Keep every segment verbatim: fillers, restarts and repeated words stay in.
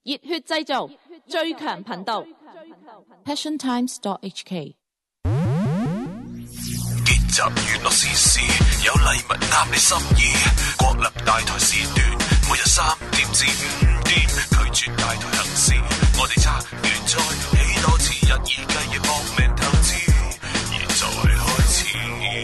熱血製造，最強頻道 passion times dot h k。 結集娛樂時事，有禮物啱你心意。國立大台時段，每日三點至五點，拒絕大台行事。我哋撐完賽，起多次日以繼夜搏命投資。現在開始。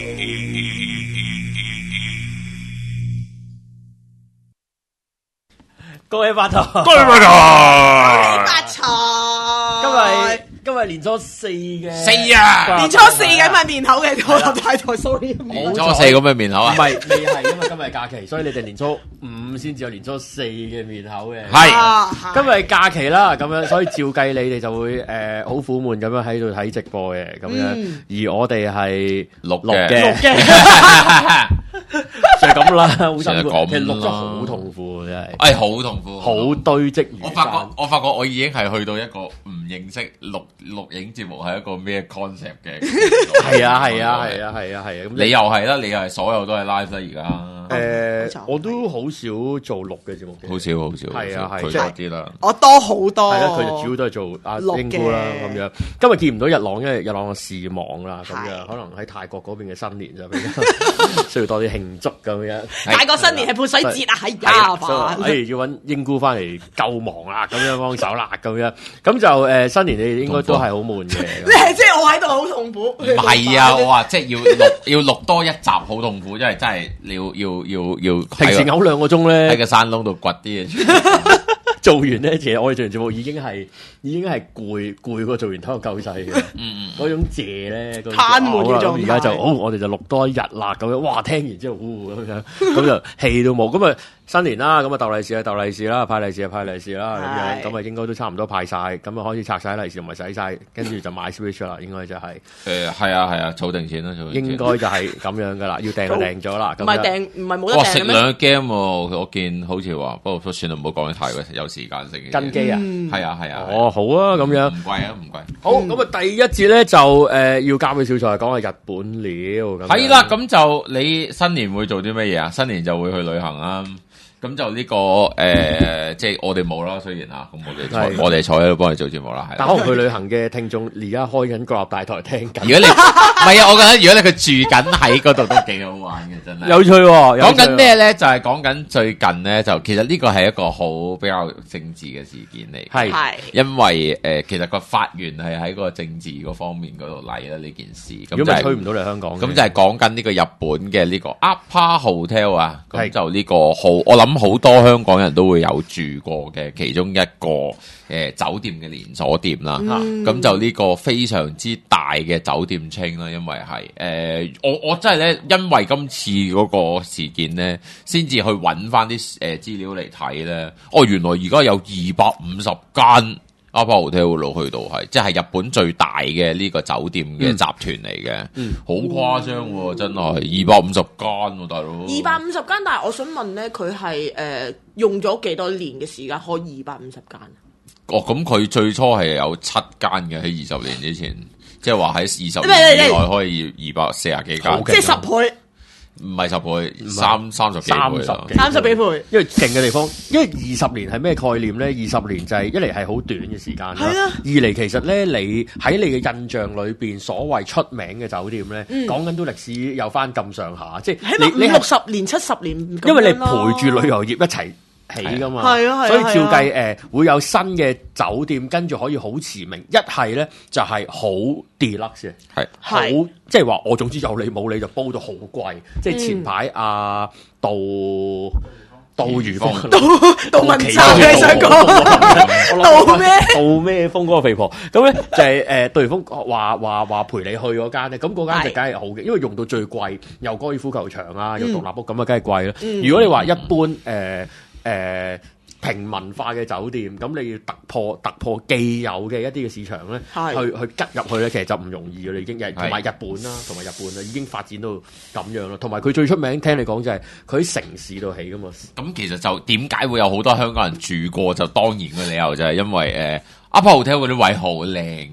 恭喜發財！ 恭喜發財！ 發財！ 今日今日年初四嘅四啊！ 年初四咁嘅面口嘅，我立大台 sorry。 年初四咁嘅面口啊？ 唔係，未係，因為今日係假期，所以你哋年初五先至有年初四嘅面口嘅。 係今日係假期啦，咁樣，所以照計你哋就會誒好苦悶咁樣喺度睇直播嘅，咁樣。而我哋係錄錄嘅， 錄嘅。就係咁啦，好辛苦。其實錄咗好痛苦，真係。 哎，好痛苦， 好堆積如山。 我發覺，我發覺我已經係去到一個唔認識錄錄影節目係一個咩 concept 嘅。 係啊，係啊，係啊，係啊，係啊。 你又係啦，你又係所有都係 live 啦，而家。 誒，我都好少做錄嘅節目嘅。 好少，好少。 係啊，係。 佢多啲啦。 我多好多。 係啦，佢就主要都係做阿英姑啦咁樣。今日見唔到日朗，因為日朗嘅事忙啦，咁樣可能喺泰國嗰邊嘅新年就比較需要多啲慶祝咁樣。 大個新年係潑水節啊，係呀，煩。 誒，要揾英姑翻嚟救忙啦，咁樣幫手啦，咁樣。咁就誒新年你應該都係好悶嘅。 即係我喺度好痛苦。 唔係啊，我話即係要錄要錄多一集好痛苦，因為真係你要要要要平時嘔兩個鐘咧， 喺個山窿度掘啲嘢。 做完咧，其實我哋做完節目已經係已經係攰攰過做完睇個夠滯嘅，嗯嗯，嗰種謝咧， 癱瘓嘅狀態。 而家就好，我哋就錄多一日啦，咁樣，哇！聽完之後，呼咁樣，咁就氣都冇。咁啊新年啦，咁啊鬥利是啊鬥利是啦，派利是啊派利是啦，咁樣，咁啊應該都差唔多派晒，咁啊開始拆晒利是同埋使晒，跟住就買 Switch 啦，應該就係。 誒係啊係啊，儲定錢啦，儲定錢。 應該就係咁樣噶啦，要訂就訂咗啦。 唔係訂，唔係冇得訂。 哇！食兩個 game 喎，我見好似話，不過算啦，唔好講得太過有時間性嘅。 跟機啊？ 係啊係啊。 哦，好啊，咁樣。 唔貴啊，唔貴。 好，咁啊第一節咧就誒要交俾小蔡講下日本料。 係啦，咁就你新年會做啲乜嘢啊？新年就會去旅行啊。咁就呢個誒，即係我哋冇啦，雖然啊，咁我哋坐我哋坐喺度幫你做節目啦，係。 但可能去旅行嘅聽眾而家開緊國立大台聽緊。 如果你唔係啊，我覺得如果你佢住緊喺嗰度都幾好玩嘅，真係。 有趣喎！ 講緊咩咧？就係講緊最近咧，就其實呢個係一個好比較政治嘅事件嚟。 係係因為誒，其實個發源係喺個政治嗰方面嗰度嚟啦，呢件事。咁如果咪推唔到嚟香港。 咁就係講緊呢個日本嘅呢個 Appa Hotel 啊，咁就呢個好，我諗。好多香港人都會有住過嘅其中一個誒、呃、酒店嘅連鎖店啦，咁、嗯、就呢個非常之大嘅酒店稱啦，因為係誒、呃、我我真係咧，因為今次嗰個事件咧，先至去揾翻啲誒資料嚟睇咧，哦原來而家有二百五十間。Appa Hotel 路去到係，即係日本最大嘅呢個酒店嘅集團嚟嘅，好、嗯嗯、誇張喎、哦，真係二百五十間喎，大佬。二百五十間，但係我想問咧，佢係誒用咗幾多年嘅時間開二百五十間？ 哦，咁佢最初係有七間嘅，喺二十年之前，即係話喺二十年以內開二百四十幾間， 即係十倍。 唔係十倍，三三十幾倍啦， 三十幾倍。 因為勁嘅地方，因為二十年係咩概念咧？二十年就係一嚟係好短嘅時間啦， 啊、 二嚟其實咧，你喺你嘅印象裏邊所謂出名嘅酒店咧，講緊、嗯、都歷史有翻咁上下，即係你你六十年、七十年， 因為你陪住旅遊業一齊起噶嘛， 係啊係啊， 所以照計誒、呃、會有新嘅酒店，跟住可以好馳名。一係咧就係好 deluxe 嘅，係好即係話我總之有你冇你就煲到好貴。即係前排阿杜杜如風、杜杜文澤你想講杜咩？ 杜咩風嗰個肥婆咁咧就係誒杜如風話話話陪你去嗰間咧，咁嗰間就梗係好嘅，因為用到最貴，又高爾夫球場啊，又獨立屋咁啊，梗係貴啦。如果你話一般誒。呃誒、呃、平民化嘅酒店，咁你要突破突破既有嘅一啲嘅市場咧，去去吉入去咧，其實就唔容易嘅啦，已經。同埋日本啦，同埋日本啦，已經發展到咁樣啦。同埋佢最出名，聽你講就係佢喺城市度起噶嘛。 咁其實就點解會有好多香港人住過？就當然嘅理由就係因為誒 Appa Hotel 嗰啲位好靚嘅。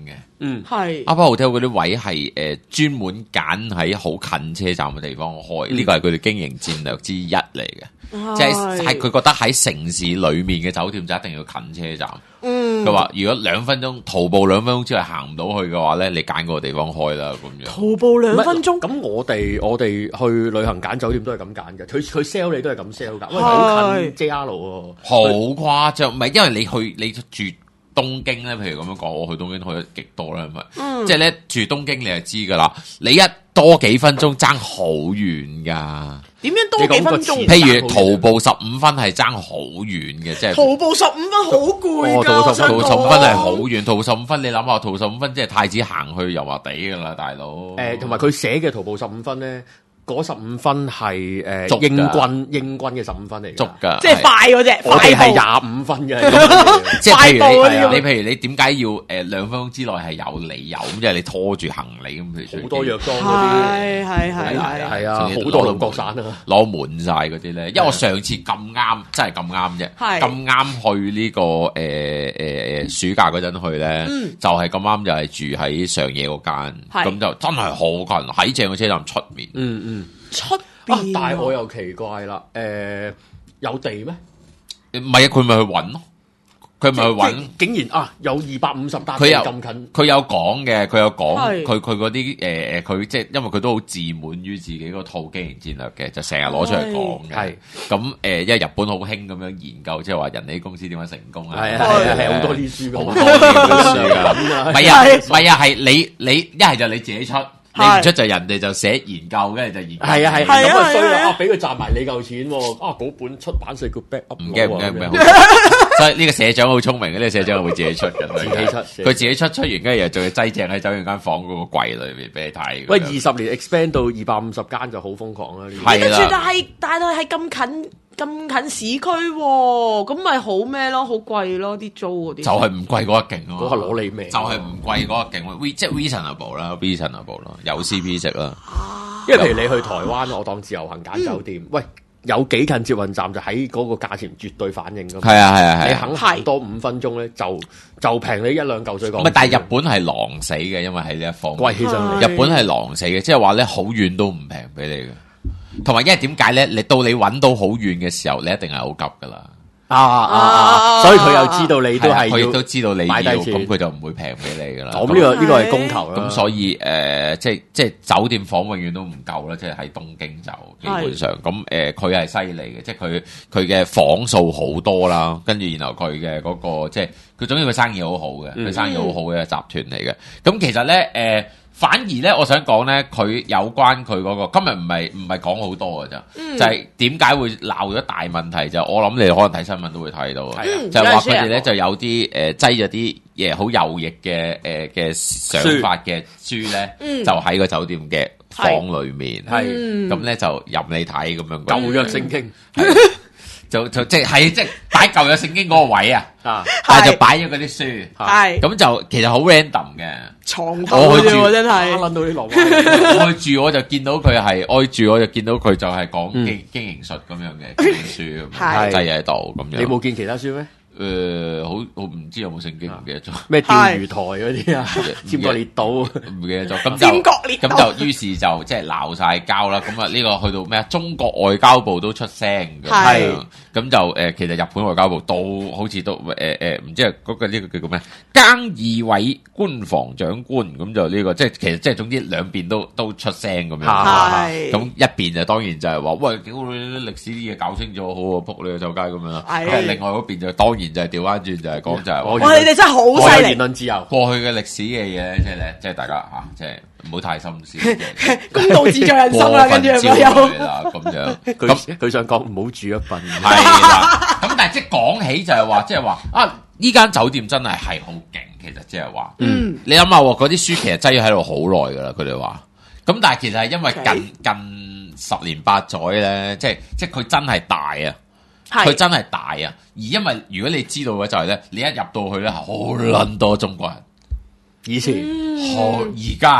嗯， 係 Upper Hotel 嗰啲位係誒專門揀喺好近車站嘅地方開，呢個係佢哋經營戰略之一嚟嘅。即係係佢覺得喺城市裏面嘅酒店就一定要近車站。嗯，佢話如果兩分鐘徒步兩分鐘之內行唔到去嘅話咧，你揀個地方開啦咁樣。徒步兩分鐘， 咁我哋我哋去旅行揀酒店都係咁揀嘅，佢佢 sell 你都係咁 sell 㗎，因為好近 J R 喎， 好誇張，唔係因為你去你住東京咧，譬如咁樣講，我去東京去得極多啦，係咪？嗯、即係咧住東京你就知㗎啦，你一多幾分鐘爭好遠㗎。 點樣多幾分鐘？ 譬如徒步十五分係爭好遠嘅，即係徒步十五分好攰㗎。 徒步十五分係好遠，徒步十五分你諗下，徒步十五分即係太子行去油麻地㗎啦，大佬。 誒，同埋佢寫嘅徒步十五分咧。嗰十五分係誒英軍英軍嘅十五分嚟嘅， 足㗎， 即係快嗰隻。 我哋係廿五分嘅， 即係譬如你，你譬如你點解要誒兩分鐘之內係有理由咁，即係你拖住行李咁，譬如好多藥妝嗰啲， 係係係係係啊，好多兩角散啊， 攞滿晒嗰啲咧。因為我上次咁啱，真係咁啱啫，咁啱去呢個誒誒誒暑假嗰陣去咧，就係咁啱就係住喺上野嗰間，咁就真係好近，喺正個車站出面。 嗯嗯。 出邊、啊、但係我又奇怪啦，誒、呃、有地咩？ 唔係啊，佢咪去揾咯，佢咪去揾， 竟然啊有二百五十笪佢有咁近， 佢有講嘅，佢有講，佢佢嗰啲誒誒，佢即係因為佢都好自滿於自己嗰套經營戰略嘅，就成日攞出嚟講嘅。係咁誒，因為日本好興咁樣研究，即係話人哋公司點樣成功啊？ 係啊係啊係好多啲書， 好多啲書㗎，唔係啊唔係啊，係你你一係就你自己出。你唔出就人哋就寫研究，跟住就研究。 係啊係，咁啊衰啦！啊，俾佢賺埋你嚿錢喎！啊，嗰本出版社叫 back up。 唔驚唔驚唔驚，所以呢個社長好聰明嘅，呢個社長會自己出嘅。 自己出， 佢自己出出完，跟住又仲要擠正喺酒店間房嗰個櫃裏面俾你睇。 喂，二十年 expand 到二百五十間就好瘋狂啦！ 係啦， 但係但係係咁近。咁近市區喎，咁咪好咩咯？好貴咯，啲租嗰啲。 就係唔貴嗰一勁咯， 嗰個攞你命。 就係唔貴嗰一勁咯，即係 reasonable 啦 ，reasonable 啦，有 C P 值啦。 因為譬如你去台灣，我當自由行揀酒店，喂，有幾近捷運站就喺嗰個價錢絕對反應㗎嘛。 係啊係啊係。 你肯行多五分鐘咧，就就平你一兩嚿水講。 唔係，但係日本係狼死嘅，因為喺呢一方貴起上嚟。 日本係狼死嘅，即係話咧好遠都唔平俾你嘅。同埋，因為點解咧？你到你揾到好遠嘅時候，你一定係好急噶啦。 啊啊啊！所以佢又知道你都係， 佢都知道你要， 擺低錢， 咁佢就唔會平俾你噶啦。 咁呢個呢個係供求啦。 咁所以誒，即係即係酒店房永遠都唔夠啦。即係喺東京就基本上咁誒，佢係犀利嘅，即係佢佢嘅房數好多啦。跟住然後佢嘅嗰個即係佢總之佢生意好好嘅，佢生意好好嘅集團嚟嘅。咁其實咧誒。反而咧，我想講咧，佢有關佢嗰、那個今日唔係唔係講好多嘅咋，嗯、就係點解會鬧咗大問題就我諗你可能睇新聞都會睇到，嗯、就係話佢哋咧就有啲誒擠咗啲嘢好右翼嘅誒嘅想法嘅書咧，嗯、就喺個酒店嘅房裏面，係咁咧就任你睇咁樣舊約聖經。就就即係即係擺舊約聖經嗰個位啊，但係就擺咗嗰啲書，係咁就其實好 random 嘅床頭嘅啫，真係。 諗到啲落我去住我就見到佢係，我去住我就見到佢就係講經經營術咁樣嘅書，係擠喺度咁樣。 你冇見其他書咩？ 誒，好我唔知有冇聖經唔記得咗咩釣魚台嗰啲啊，尖角列島唔記得咗，咁就咁就於是就即係鬧晒交啦。咁啊呢個去到咩啊？中國外交部都出聲嘅，係咁就誒，其實日本外交部都好似都誒誒，唔知係嗰個呢個叫做咩？菅義偉官房長官咁就呢個即係其實即係總之兩邊都都出聲咁樣，係咁一邊就當然就係話喂，屌你歷史啲嘢搞清楚好啊，仆你個臭街咁樣啦。係另外嗰邊就當然。就係調翻轉，就係講就係我哋哋真係好犀利， 言論自由。 過去嘅歷史嘅嘢咧，即係咧，即係大家嚇，即係唔好太心思。 公道自在人心啦，跟住又咁樣。 佢佢想講唔好住一份。 係啦。咁但係即係講起就係話，即係話啊，呢間酒店真係係好勁。其實即係話，嗯，你諗下喎，嗰啲書其實擠咗喺度好耐㗎啦。佢哋話，咁但係其實係因為近近十年八載咧，即係即係佢真係大啊。佢真係大啊！而因為如果你知道嘅就係咧，你一入到去咧，好撚多中國人。 以前， 好而家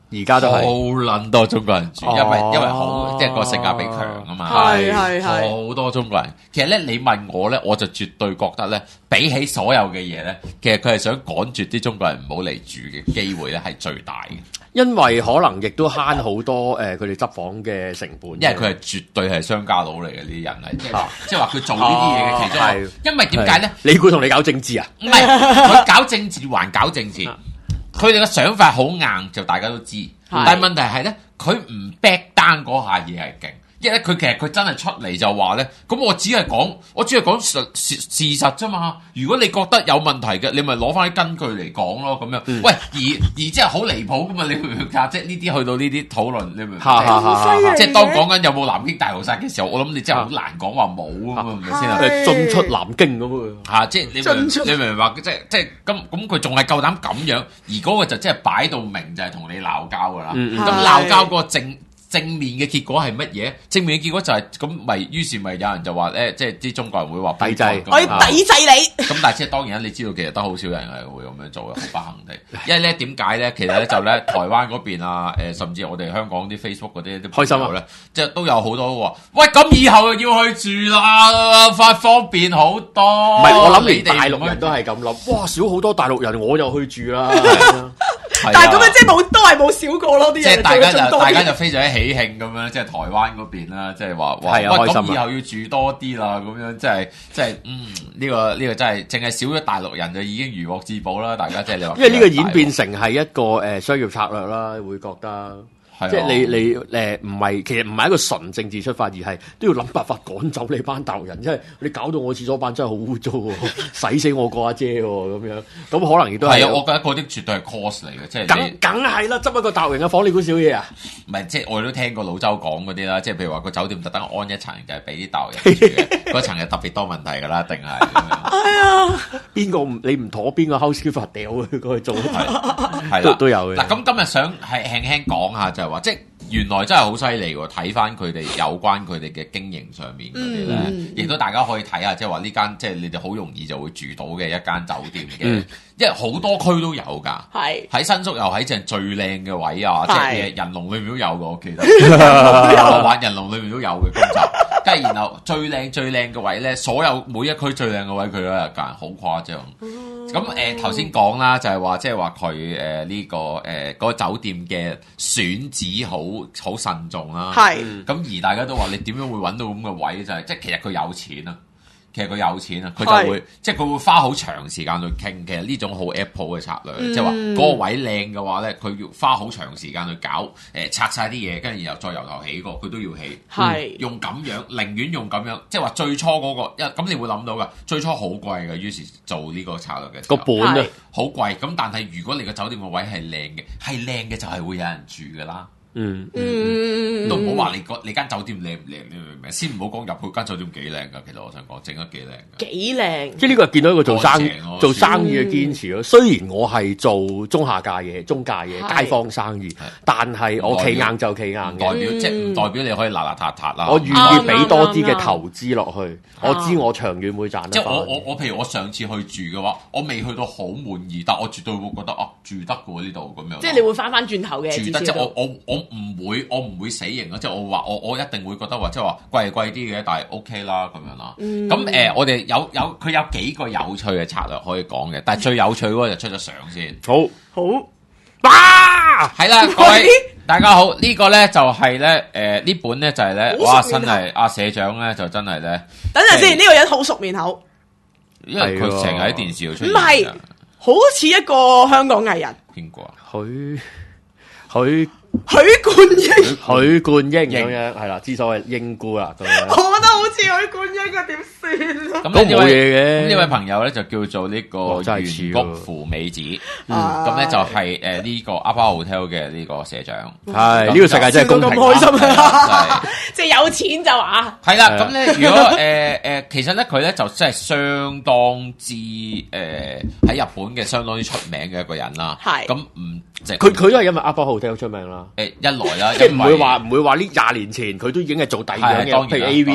而家都係好撚多中國人住，因為哦因為好即係個性價比強啊嘛， 係係係好多中國人。其實咧，你問我咧，我就絕對覺得咧，比起所有嘅嘢咧，其實佢係想趕絕啲中國人唔好嚟住嘅機會咧，係最大嘅。 因為可能亦都慳好多誒佢哋執房嘅成本， 因為佢係絕對係商家佬嚟嘅呢啲人係，即係即係話佢做呢啲嘢嘅其中一個。因為點解咧？ 你估同你搞政治啊？ 唔係佢搞政治還搞政治，佢哋嘅想法好硬，就大家都知。但係問題係咧，佢唔 back down 嗰下嘢係勁。因為佢其實佢真係出嚟就話咧，咁我只係講，我只係講事事事實啫嘛。如果你覺得有問題嘅，你咪攞翻啲根據嚟講咯，咁樣。嗯、喂，而而即係好離譜噶嘛？你明唔明啊？即係呢啲去到呢啲討論，你明唔明？即係當講緊有冇南京大屠殺嘅時候，我諗你真係好難講話冇啊嘛，係咪先啊？ 進出南京咁啊！ 嚇，即係你明你明唔明白？即係即係咁咁，佢仲係夠膽咁樣，而嗰個就即係擺到明就係同你鬧交噶啦。咁鬧交嗰個正。正面嘅結果係乜嘢？正面嘅結果就係咁，咪於是咪有人就話咧，即係啲中國人會話抵制， 我要抵制你。 咁但係即係當然啦，你知道其實得好少人係會咁樣做嘅，好不幸地。因為咧點解咧？其實咧就咧台灣嗰邊啊，誒甚至我哋香港啲 Facebook 嗰啲啲開心咧，即係都有好多話，喂咁以後又要去住啦，發方便好多。 唔係我諗連大陸人都係咁諗，哇少好多大陸人，我又去住啦。 但係咁樣即係冇都係冇少過咯啲嘢。 即係大家就大家就非常之喜慶咁樣，即係台灣嗰邊啦，即係話哇，喂咁以後要住多啲啦，咁樣即係即係嗯呢個呢個真係淨係少咗大陸人就已經如獲至寶啦。大家即係你話， 因為呢個演變成係一個誒商業策略啦，會覺得。即係你你誒唔係，其實唔係一個純政治出發，而係都要諗辦法趕走你班大陸人，因為你搞到我廁所板真係好污糟喎，洗死我個阿姐喎咁樣，咁可能亦都係。 係啊，我覺得嗰啲絕對係 cost 嚟嘅，即係梗梗係啦，執一個大陸人嘅房，你估少嘢啊？唔係，即係我哋都聽過老周講嗰啲啦，即係譬如話個酒店特登安一層就係俾啲大陸人住嘅，嗰層係特別多問題㗎啦，定係咁樣。 係啊， 邊個唔你唔妥邊個 housekeeper 掉佢過去做， 係都都有嘅。 嗱，咁今日想係輕輕講下就係話，即係原來真係好犀利喎！睇翻佢哋有關佢哋嘅經營上面嗰啲咧，亦、嗯、都大家可以睇下，即係話呢間即係你哋好容易就會住到嘅一間酒店嘅，嗯、因為好多區都有㗎。係喺新宿又喺正最靚嘅位啊，即係人龍裏面都有嘅，我記得。我玩人龍裏面都有嘅今集。跟住然後最靚最靚嘅位咧，所有每一區最靚嘅位佢都有間，好誇張。咁誒頭先講啦，就係話即係話佢誒呢個誒嗰個酒店嘅選址好好慎重啦。係。咁而大家都話你點樣會揾到咁嘅位？就係即係其實佢有錢啊。其實佢有錢啊，佢就會是即係佢會花好長時間去傾。其實呢種好 Apple 嘅策略，嗯、即係話嗰個位靚嘅話咧，佢要花好長時間去搞，誒、呃、拆晒啲嘢，跟住然後再由頭起過，佢都要起。係是、嗯、用咁樣，寧願用咁樣，即係話最初嗰、那個，因為咁你會諗到㗎，最初好貴嘅，於是做呢個策略嘅個本啊，好貴。咁但係如果你個酒店個位係靚嘅，係靚嘅就係會有人住㗎啦。嗯嗯，都唔好話你個你間酒店靚唔靚，你明唔明？先唔好講入去間酒店幾靚噶，其實我想講整得幾靚噶，幾靚。即係呢個係見到一個做生意做生意嘅堅持咯。雖然我係做中下價嘢、中價嘢、街坊生意，但係我企硬就企硬嘅，代表即係唔代表你可以邋邋遢遢啦。我願意俾多啲嘅投資落去，我知我長遠會賺得。即係我我我譬如我上次去住嘅話，我未去到好滿意，但我絕對會覺得啊住得嘅喎呢度咁樣。即係你會翻翻轉頭嘅，住得即係我我我。唔會，我唔會死刑啊！即係我話，我我一定會覺得話，即係話貴係貴啲嘅，但係 OK 啦咁樣啦。咁誒、嗯呃，我哋有有佢有幾個有趣嘅策略可以講嘅，但係最有趣嗰個就出咗相先。好，好，哇！係啦，各位大家好，這個、呢個咧就係、是、咧，誒、呃、呢本咧就係、是、咧，哇！真係阿社長咧就真係咧。等陣先，呢、這個人好熟面口，因為佢成日喺電視度出現。唔係，好似一個香港藝人。邊個啊？許許。許冠英，許冠英咁樣係啦，之所謂英姑啦咁樣。我覺得好似許冠英嘅點算啊？咁都冇嘢嘅。呢位朋友咧就叫做呢個原谷芙美子，咁咧就係誒呢個 Upper Hotel 嘅呢個社長。係呢個世界真係公平，咁開心啊！即係有錢就話係啦。咁咧如果誒誒，其實咧佢咧就真係相當之誒喺日本嘅相當之出名嘅一個人啦。係咁唔。佢佢都係因為 Upper Hotel 出名啦。誒，一來啦，即係唔會話唔會話呢廿年前佢都已經係做第二樣嘢，譬如 A V 啊，唔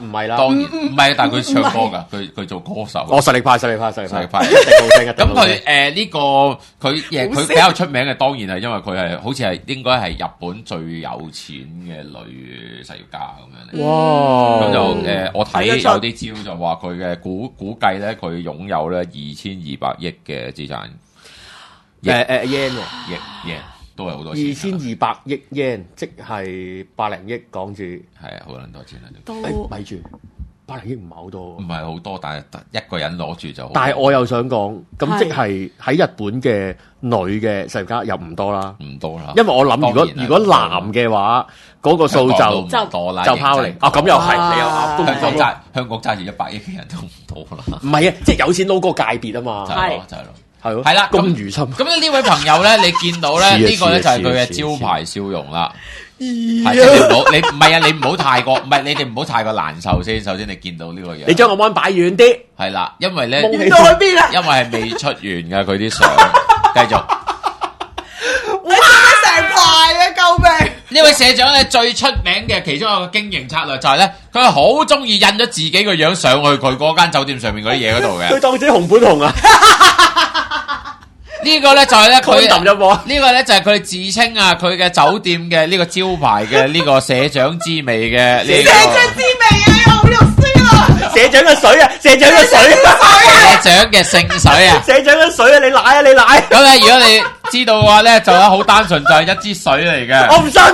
唔係啦， 當然唔係，但係佢唱歌㗎，佢佢做歌手。 我實力派，實力派，實力派， 實力派一定好聽。 咁佢誒呢個佢誒佢比較出名嘅，當然係因為佢係好似係應該係日本最有錢嘅女實業家咁樣嚟。 哇！ 咁就誒，我睇有啲招就話佢嘅估估計咧，佢擁有咧二千二百億嘅資產。 誒誒 yen 喎， 億 yen 都係好多錢。 二千二百億 yen，即係百零億港紙。 係啊，好撚多錢啊！ 誒，咪住，百零億唔係好多唔。係好多，但係一個人攞住就好。 但係我又想講，咁即係喺日本嘅女嘅實業家又唔多啦， 唔多啦。 因為我諗如果如果男嘅話，嗰個數就就多啦， 就拋離。啊，咁又係，你又啱。 香港揸香港揸住一百億嘅人都唔多啦。 唔係啊，即係有錢撈嗰個界別啊嘛。 就係咯，就係咯。 係咯， 係啦， 咁如心。 咁呢位朋友咧，你見到咧呢個咧就係佢嘅招牌笑容啦。係即係你唔好，你唔係啊，你唔好太過，唔係你哋唔好太過難受先。首先你見到呢個樣， 你將個 mon 擺遠啲。 係啦，因為咧， 到去邊啊？ 因為係未出完㗎佢啲相，繼續。 我成排啊！救命！ 呢位社長咧最出名嘅其中一個經營策略就係咧，佢係好中意印咗自己個樣上去佢嗰間酒店上面嗰啲嘢嗰度嘅。 佢當自己紅本紅啊！ 呢個咧就係咧佢抌咗冇啊！ 呢個咧就係佢哋自稱啊，佢嘅酒店嘅呢個招牌嘅呢個社長之味嘅呢個。 社長之味啊！你好肉酸啊！ 社長嘅水啊！社長嘅水啊！ 社長嘅聖水啊！ 社長嘅水啊！你奶啊！你奶！ 咁咧，如果你知道嘅話咧，就好單純，就係一支水嚟嘅。 我唔信，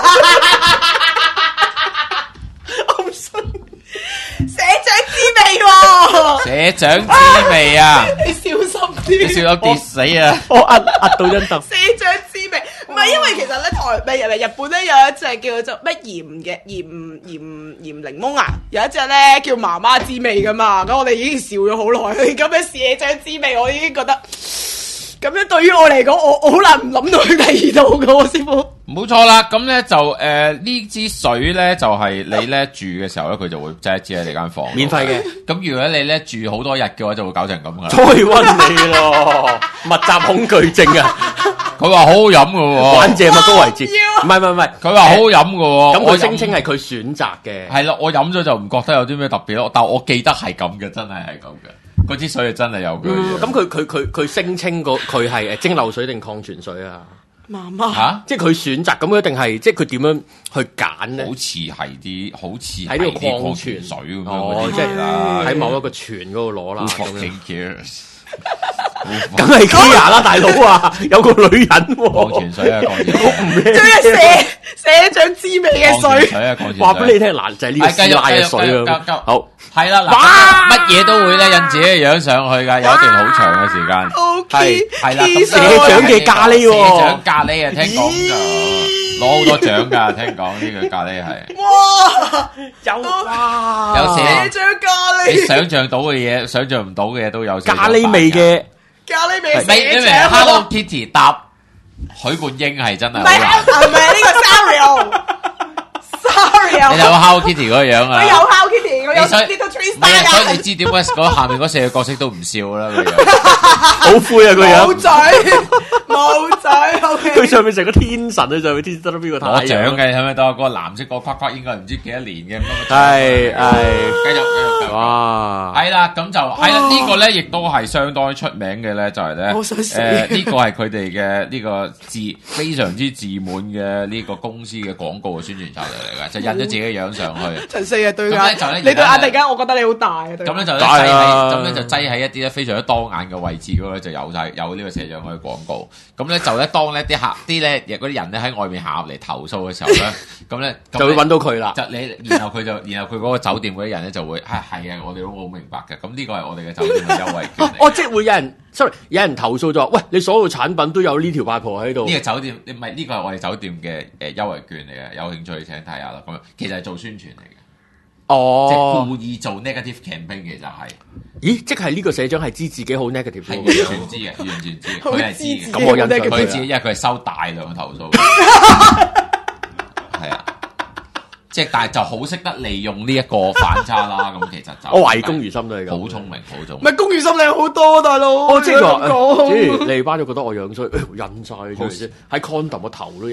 我唔信。 社長之味喎！ 社長之味啊！ 你小心啲， 你笑到跌死啊！ 我壓壓到張凳。 社長之味，唔係因為其實咧台咪日日本咧有一隻叫做乜鹽嘅鹽鹽鹽檸檬啊，有一隻咧叫媽媽之味噶嘛，咁我哋已經笑咗好耐，咁樣社長之味我已經覺得。咁樣對於我嚟講，我我好難唔諗到去第二度嘅喎，師傅。 冇錯啦，咁咧就誒呢支水咧就係、是、你咧住嘅時候咧，佢就會擠一支喺你間房。 免費嘅。 咁如果你咧住好多日嘅話，就會搞成咁噶啦。 再溫你咯，密集恐懼症啊！ 佢話好好飲嘅喎， 玩謝麥高維治，唔係唔係唔係， 佢話好好飲嘅喎。 咁佢聲稱係佢選擇嘅。 係啦，我飲咗就唔覺得有啲咩特別咯，但我記得係咁嘅，真係係咁嘅。嗰支水係真係有佢嘅。 咁佢佢佢佢聲稱個佢係誒蒸餾水定礦泉水啊？ 媽媽嚇， 即係佢選擇咁一定係，即係佢點樣去揀咧？ 好似係啲，好似喺呢個礦泉水咁樣哦，即係喺某一個泉嗰度攞啦。 咁樣梗係 Kia 啦，大佬啊，有個女人喎。 礦泉水啊，礦泉水。 最係社社長之味嘅水。 水啊，礦泉水。 話俾你聽，嗱就係呢個師奶嘅水啊。好， 係啦，嗱，乜嘢都會咧印自己嘅樣上去㗎，有一段好長嘅時間。係係啦，咁社長嘅咖喱喎， 社長咖喱啊，聽講就攞好多獎㗎，聽講呢個咖喱係。 哇！ 有哇， 有社長咖喱。 你想象到嘅嘢，想象唔到嘅嘢都有。 咖喱味嘅。 咖喱味你你明 Hello Kitty 搭許冠英係真係好難。 係咪呢個 Sario？Sario， 你有 Hello Kitty 嗰個樣啊？ 我有 Hello Kitty，我有 Little Twist 唔係啊，所以你知點解嗰下面嗰四個角色都唔笑啦？個樣好灰啊個樣。 冇嘴，冇嘴。O K。 佢上面成個天神啊，上面天神得邊個太陽？ 攞獎嘅係咪多？嗰個藍色個框框應該唔知幾多年嘅。 係係。 繼續繼續。 哇！ 係啦，咁就係啦。呢個咧亦都係相當出名嘅咧，就係咧。 我想死。 誒，呢個係佢哋嘅呢個自非常之自滿嘅呢個公司嘅廣告嘅宣傳策略嚟㗎，就印咗自己嘅樣上去。 陳四啊，對眼。 咁咧就咧， 你對眼突然間，我覺得你好大啊！ 咁咧就咧擠喺，咁咧就擠喺一啲咧非常之當眼嘅位置嗰度咧，就有晒有呢個社長嘅廣告。咁咧就咧當咧啲客啲咧嗰啲人咧喺外面行入嚟投訴嘅時候咧，咁咧就會揾到佢啦。 就你然後佢就然後佢嗰個酒店嗰啲人咧就會係係啊，我哋都好明白嘅。咁呢個係我哋嘅酒店嘅優惠券嚟。 哦，即係會有人 sorry，有人投訴咗話，喂，你所有產品都有呢條八婆喺度。 呢個酒店唔係呢個係我哋酒店嘅誒優惠券嚟嘅，有興趣請睇下啦。咁樣其實係做宣傳嚟嘅。 哦， 即係故意做 negative campaign，其實係。 咦，即係呢個社長係知自己好 negative， 係完全知嘅，完全知，佢係知嘅。 咁我印象佢知，因為佢係收大量嘅投訴。係啊，即係但係就好識得利用呢一個反差啦。咁其實就我懷疑龔如心都係咁， 好聰明，好聰明。 唔係龔如心靚好多，大佬。 我即係話， 講， 即係你哋班都覺得我樣衰，印晒出嚟啫。喺 condom 個頭都印。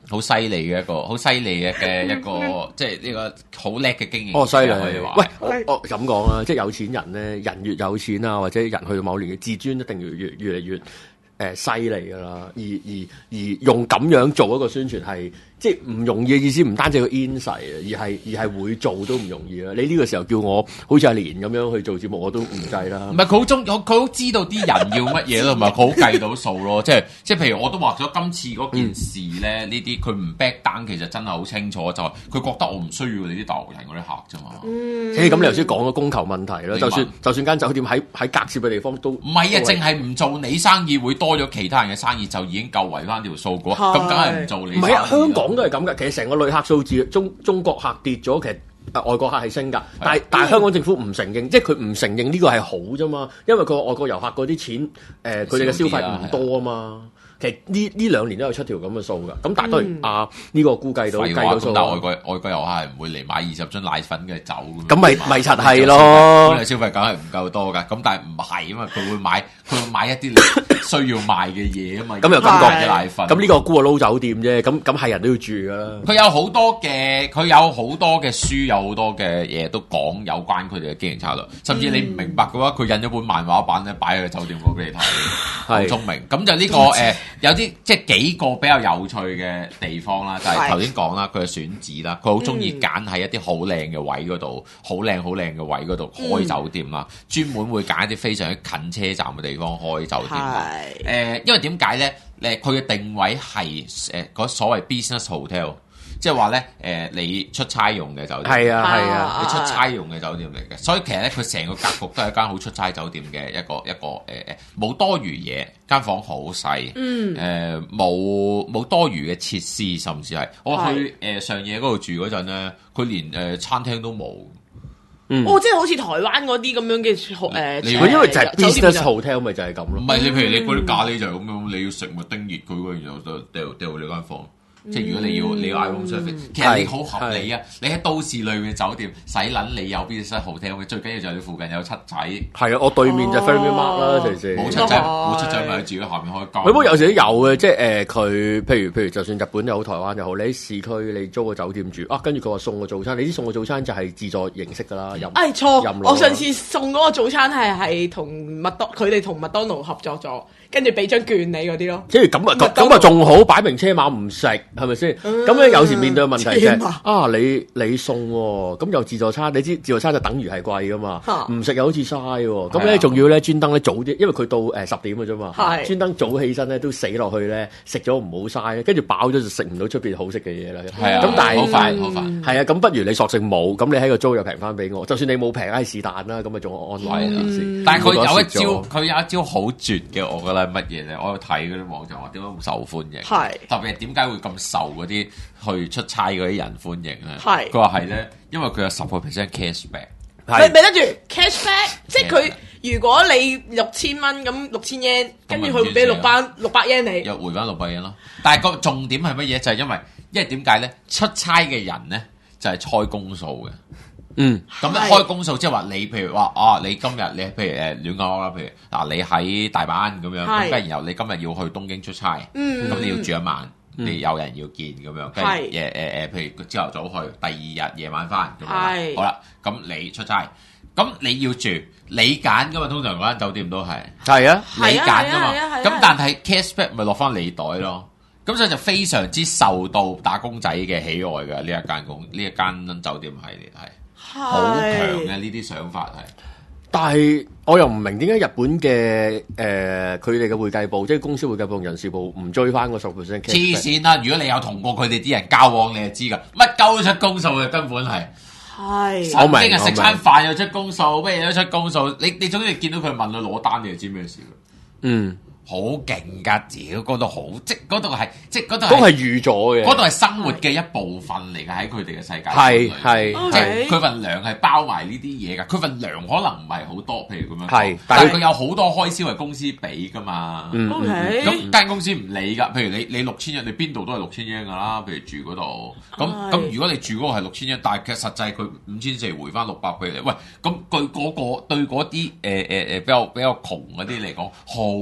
好犀利嘅一個好犀利嘅嘅一個即係呢個好叻嘅經營。 哦，犀利！ 可以話喂，我我咁講啊，即係有錢人咧，人越有錢啊，或者人去到某年嘅自尊一定越越越嚟越誒犀利噶啦。而而而用咁樣做一個宣傳係。即係唔容易嘅意思，唔單止個 insight 啊，而係而係會做都唔容易啦。你呢個時候叫我好似阿蓮咁樣去做節目，我都唔制啦。 唔係佢好中，佢好知道啲人要乜嘢咯，同埋佢好計到數咯。即係即係譬如我都話咗今次嗰件事咧，呢啲佢唔 back down，其實真係好清楚，就係佢覺得我唔需要你啲大陸人嗰啲客啫嘛。 嗯，咁你頭先講咗供求問題啦，就算就算間酒店喺喺隔涉嘅地方都唔係啊，淨係唔做你生意會多咗其他人嘅生意，就已經夠圍翻條數嘅。咁梗係唔做你。 唔係啊，香港都係咁噶。其實成個旅客數字，中中國客跌咗，其實、呃、外國客係升㗎。但係但係香港政府唔承認，即係佢唔承認呢個係好啫嘛。因為佢外國遊客嗰啲錢，誒佢哋嘅消費唔多啊嘛。其實呢呢兩年都有出條咁嘅數㗎。咁但係當然啊，呢個估計到計到數。 但係外國外國遊客係唔會嚟買二十樽奶粉嘅酒㗎。 咁咪咪實係咯。 咁你消費梗係唔夠多㗎。咁但係唔係啊嘛？佢會買佢會買一啲你需要賣嘅嘢啊嘛。 咁又感覺嘅奶粉。 咁呢個估啊撈酒店啫。咁咁係人都要住㗎啦。 佢有好多嘅，佢有好多嘅書，有好多嘅嘢都講有關佢哋嘅經營策略。甚至你唔明白嘅話，佢印咗本漫畫版咧，擺喺個酒店嗰度俾你睇，好聰明。咁就呢個誒。有啲即係幾個比較有趣嘅地方啦，就係頭先講啦，佢嘅選址啦，佢好中意揀喺一啲好靚嘅位嗰度，好靚好靚嘅位嗰度開酒店啦，專、嗯、門會揀一啲非常之近車站嘅地方開酒店。誒、呃，因為點解咧？誒，佢嘅定位係誒嗰所謂 business hotel。即係話咧，誒、呃、你出差用嘅酒店， 係啊係啊， 啊你出差用嘅酒店嚟嘅，所以其實咧佢成個格局都係一間好出差酒店嘅一個一個誒誒，冇、呃、多餘嘢，間房好細，嗯，誒冇冇多餘嘅設施，甚至係我去誒、呃、上野嗰度住嗰陣咧，佢連誒、呃、餐廳都冇。 嗯、哦，即係好似台灣嗰啲咁樣嘅誒，呃、 你因為就係 business hotel 咪就係咁咯。 唔係你譬如你嗰啲咖喱就係咁樣，你要食物叮熱佢，然後就掉掉你間房。即係如果你要你要 iPhone service，其實你好合理啊！你喺都市裏嘅酒店使撚你有邊室 hotel 嘅，最緊要就係你附近有七仔。係啊，我對面就 Ferry Mark 啦，隨時冇七仔冇七仔咪喺自己下面開間。 不過有時都有嘅，即係誒佢譬如譬如就算日本又好，台灣又好，你喺市區你租個酒店住啊，跟住佢話送個早餐，你知送個早餐就係自助形式㗎啦。任誒錯，我上次送嗰個早餐係係同麥當佢哋同麥當勞合作咗。跟住俾張券你嗰啲咯， 即係咁啊咁啊仲好，擺明車馬唔食係咪先？咁咧、嗯、有時面對嘅問題就係、是、啊你你送喎、哦，咁又自助餐，你知自助餐就等於係貴噶嘛，唔食、啊、又好似嘥喎。咁咧仲要咧專登咧早啲，因為佢到誒十點嘅啫嘛，專登早起身咧都死落去咧，食咗唔好嘥咧，跟住飽咗就食唔到出邊好食嘅嘢啦。 係啊，咁但係好快好快， 係啊，咁不如你索性冇，咁你喺個租又平翻俾我，就算你冇平，唉是但啦，咁咪仲安慰啦。 嗯、但係佢有一招，佢有一招好絕嘅，我覺得係乜嘢咧？我睇嗰啲網站話點解咁受歡迎？係是特別係點解會咁受嗰啲去出差嗰啲人歡迎咧？係佢話係咧，因為佢有十個 percent cashback。 係咪得住 cashback？即係佢如果你六千蚊咁六千 yen，跟住佢會俾六百六百 yen 你， 又回翻六百 yen 咯。但係個重點係乜嘢？就係、是、因為因為點解咧？出差嘅人咧就係、是、開公數嘅。嗯，咁咧開公數即係話你，譬如話啊，你今日你譬如誒亂講啦，譬如嗱你喺大阪咁樣，咁跟住然後你今日要去東京出差，咁、嗯、你要住一晚，嗯、你有人要見咁樣，跟住誒誒誒，譬如朝頭早去，第二日夜晚翻咁樣，是好啦，咁你出差，咁你要住你揀噶嘛，通常嗰間酒店都係係啊，你揀噶嘛，咁但係 cashback 咪落翻你袋咯，咁所以就非常之受到打工仔嘅喜愛嘅呢一間公呢一間酒店系列係。好強嘅呢啲想法係， 但係我又唔明點解日本嘅誒佢哋嘅會計部，即係公司會計部同人事部唔追翻個十 percent。 黐線啦！如果你有同過佢哋啲人交往，你就知㗎，乜鳩出公數嘅根本係。係。我明。食餐飯又出公數，咩嘢都出公數。你你總之見到佢問佢攞單，你就知咩事㗎。嗯。好勁㗎！屌，嗰度好，即嗰度係，即嗰度。都係預咗嘅。嗰度係生活嘅一部分嚟嘅，喺佢哋嘅世界。係係，即係佢份糧係包埋呢啲嘢㗎。佢份糧可能唔係好多，譬如咁樣。係，但係佢有好多開銷係公司俾㗎嘛。嗯。O K。咁間公司唔理㗎。譬如你你六千日，你邊度都係六千英㗎啦。譬如住嗰度，咁咁如果你住嗰個係六千英，但係其實實際佢五千四回翻六百俾你。喂，咁對嗰個對嗰啲誒誒誒比較比較窮嗰啲嚟講，好吸引。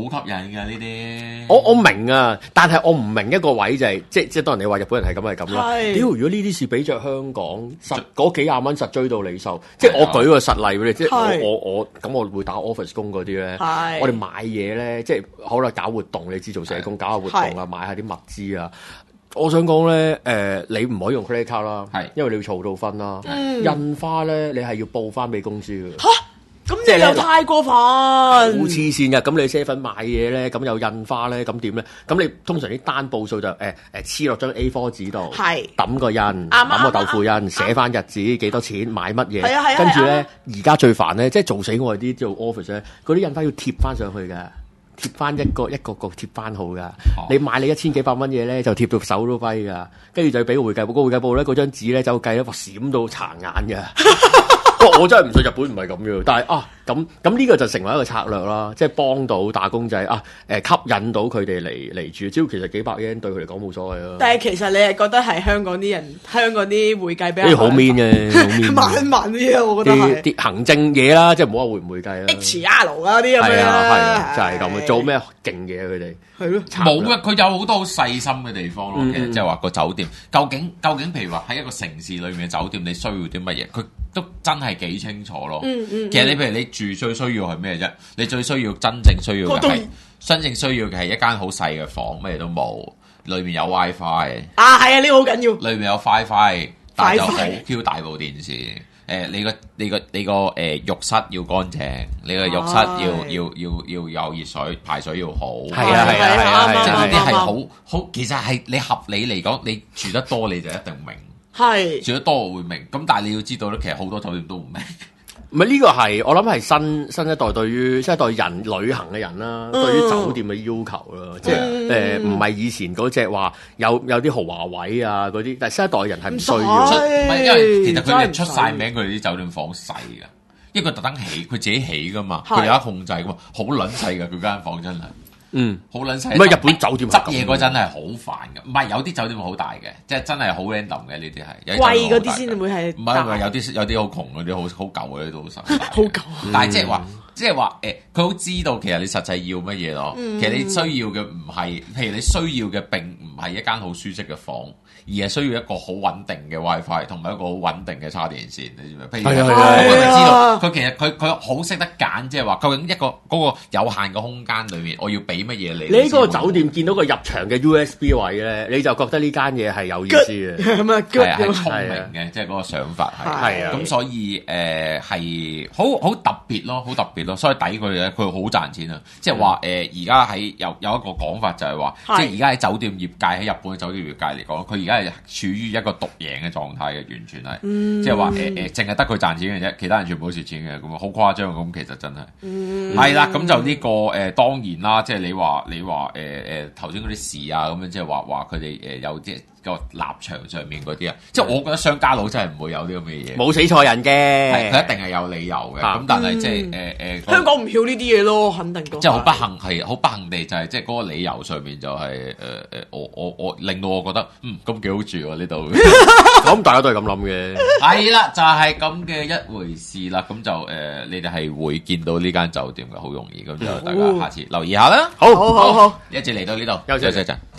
㗎呢啲。 我我明啊，但係我唔明一個位就係、是，即即當然你話日本人係咁係咁啦。 係屌，如果呢啲事俾着香港，實嗰幾廿蚊實追到你手。即係我舉個實例俾你，即係我我我咁我會打 office 工嗰啲咧。我哋買嘢咧，即係好啦，搞活動你知做社工搞下活動啊，買下啲物資啊。我想講咧，誒、呃，你唔可以用 credit card 啦，係，因為你要儲到分啦。嗯、印花咧，你係要報翻俾公司嘅。嚇， 咁你又太過分， 好黐線㗎！咁你 seven 買嘢咧，咁有印花咧，咁點咧？咁你通常啲單報數就誒誒黐落張 A 四 紙度，係抌個印，抌個豆腐印，寫翻日子幾多錢買乜嘢，係啊係啊。跟住咧，而家最煩咧，即係做死我哋啲做 office 咧，嗰啲印花要貼翻上去㗎。貼翻一個一個個貼翻好噶，哦、你買你一千幾百蚊嘢咧，就貼到手都跛噶，跟住就要俾個會計部，個會計部咧嗰張紙咧就計咧，哇閃到殘眼嘅。我真係唔信日本唔係咁嘅，但係啊咁咁呢個就成為一個策略啦，即係幫到打工仔啊誒吸引到佢哋嚟嚟住，只要其實幾百 yen 對佢嚟講冇所謂咯。但係其實你係覺得係香港啲人，香港啲會計比較好 mean 嘅，好 mean 慢慢啲啊，我覺得係啲行政嘢啦，即係唔好話會唔會計啦 ，H R 啊啲咁樣啦，係啊，就係咁做咩勁嘢佢哋係咯， 冇嘅，佢有好多好細心嘅地方咯，其實即係話個酒店究竟究竟譬如話喺一個城市裏面嘅酒店，你需要啲乜嘢，佢都真係幾清楚咯。嗯嗯、其實你譬如你住最需要係咩啫？你最需要真正需要嘅係真正需要嘅係一間好細嘅房，咩都冇，裏面有 WiFi。啊，係啊，呢、呢個好緊要。裏面有 WiFi，但係就好 Q 大部電視。誒、呃，你個你個你個誒、呃、浴室要乾淨，你個浴室要、哎、要要要有熱水，排水要好。係啊係啊係啊，即係呢啲係好好，其實係你合理嚟講，你住得多你就一定明。係住得多我會明，咁但係你要知道咧，其實好多酒店都唔明。 唔係呢個係我諗係新新一代對於新一代人旅行嘅人啦，嗯、對於酒店嘅要求啦，即係誒唔係以前嗰隻話有有啲豪華位啊嗰啲，但係新一代人係唔需要。 唔係因為其實佢哋出晒名，佢哋啲酒店房細㗎，因為佢特登起，佢自己起㗎嘛，佢有得控制㗎嘛，好撚細㗎佢間房真係。嗯，好撚細。 唔係日本酒店執嘢嗰陣係好煩嘅，唔係有啲酒店好大嘅，即係真係好 random 嘅呢啲係。 貴嗰啲先會係。 唔係唔係有啲有啲好窮嗰啲好好舊嗰啲都好實。 好舊。 但係即係話，即係話誒，佢好知道其實你實際要乜嘢咯。其實你需要嘅唔係，譬如你需要嘅並唔係一間好舒適嘅房，而係需要一個好穩定嘅 WiFi 同埋一個好穩定嘅叉電線。你知唔知？譬如佢知道佢其實佢佢好識得揀，即係話究竟一個嗰個有限嘅空間裏面，我要俾乜嘢你？ 你嗰個酒店見到個入場嘅 U S B 位咧，你就覺得呢間嘢係有意思嘅， 咁啊，係係聰明嘅，即係嗰個想法係。係啊，咁所以誒係好好特別咯，好特別咯，所以抵佢咧，佢好賺錢啊！即係話誒，而家喺有有一個講法就係話，即係而家喺酒店業界喺日本嘅酒店業界嚟講，佢而家係處於一個獨贏嘅狀態嘅，完全係，即係話誒誒，淨係得佢賺錢嘅啫，其他人全部都蝕錢嘅，咁啊好誇張咁，其實真係係啦，咁就呢個誒當然啦，即係你話你話誒誒頭先嗰啲事啊，咁樣即係話話佢哋誒有即係個立場上面嗰啲啊，即係我覺得商家佬真係唔會有啲咁嘅嘢， 冇死錯人嘅， 佢一定係有理由嘅，咁但係即係誒誒香港唔曉呢啲嘢咯，肯定都即係好不幸係好不幸地就係即係嗰個理由上面就係誒誒我我我令到我覺得嗯咁幾好住喎呢度， 咁大家都係咁諗嘅， 係啦就係咁嘅一回事啦，咁就誒你哋係會見到呢間酒店嘅好容易，咁就大家下次留意下啦， 好好好， 一節嚟到呢度，休息一陣。